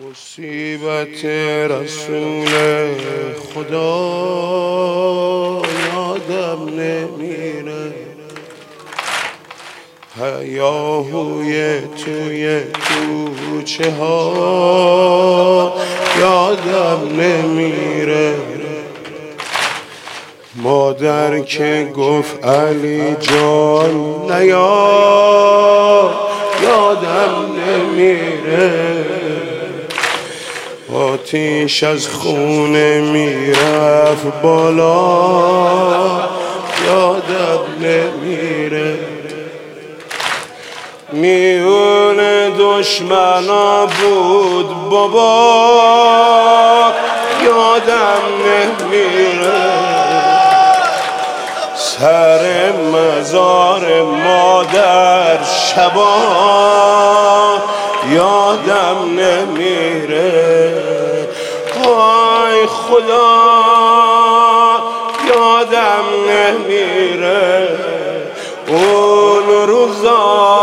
مصیبت رسول خدا یادم نمیره، هیاهوی توی کوچه ها یادم نمیره. مادر که گفت علی جان نیا یادم نمیره، آتیش از خونه میرفت بالا یادم نمیره. میون دشمنا بود بابا یادم نمیره، سر مزار مادر شبا یادم نمیره. آی خدا یادم نمیره، اون روزا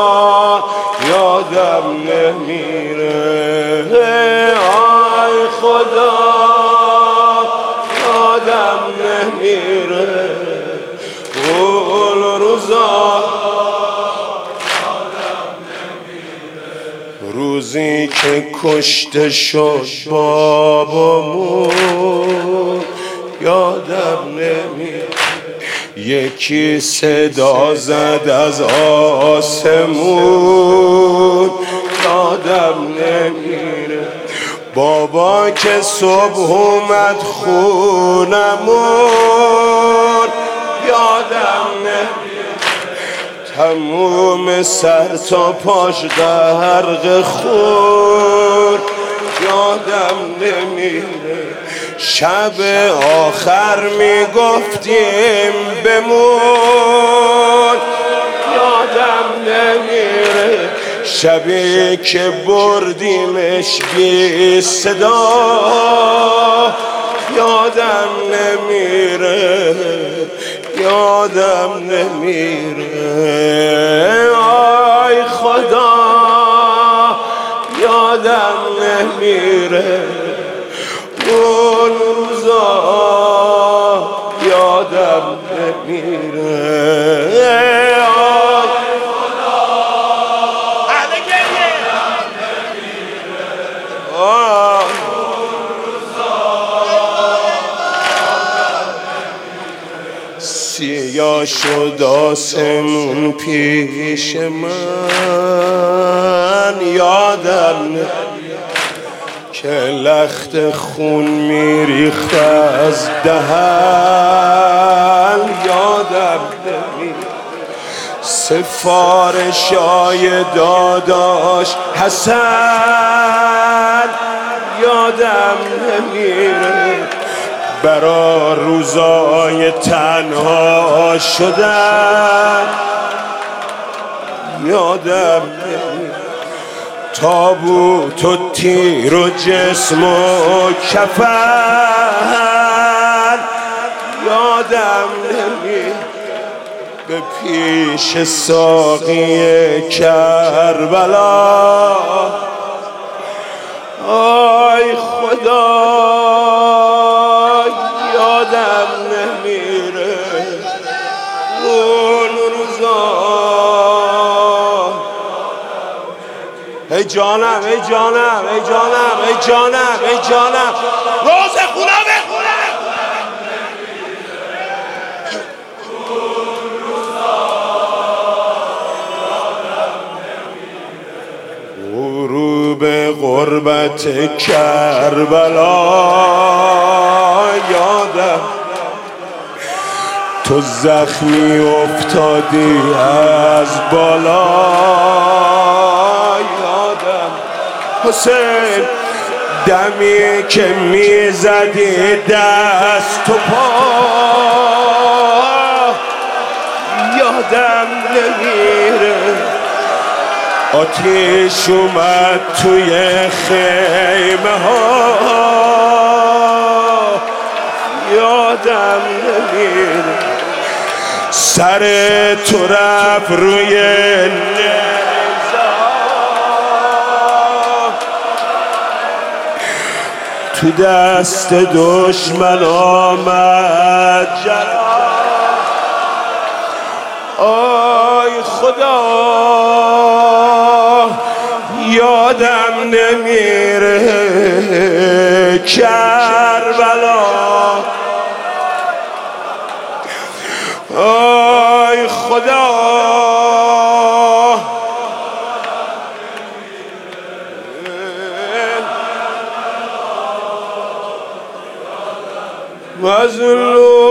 یادم نمیره. آی خدا یادم نمیره، اون روزا روزی که کشته شد بابامون یادم نمیره. یکی صدا زد از آسمون یادم نمیره. بابا که صبح اومد خونمون یادم نمیره، تموم سر تا پاش غرق خون یادم نمیره. شب آخر میگفتیم بمون یادم نمیره، شبی که بردیمش بی صدا یادم نمیره، یادم نمیره. آی خدا یادم نمیره، اون روزا یادم نمیره. آی خدا اهل گریه اون روزا سیاه شد آسمون پیش من یادم نمیره، که لخت خون میریخت از دهن یادم نمیره. سفارشای داداش حسن یادم نمیره، برا روزای تنها شدن یادم نمیره. تابوت و تیر و جسم و کفن یادم نمیره، به پیش ساقی کربلا. آی خدا یادم نمیره، اون روزا. ای جانم ای جانم ای جانم ای جانم ای جانم روز خدا بخونم. غروب غربت کربلا یادم، تو زخمی افتادی از بالا یادم. حسین دمی که میزدی دست و پا یادم نمیره، آتیش اومد توی خیمه ها یادم نمیره، سر تو رفت روی تو دست دشمن آمد جلال. آی خدا یادم نمیره کربلا. آی خدا مظلوم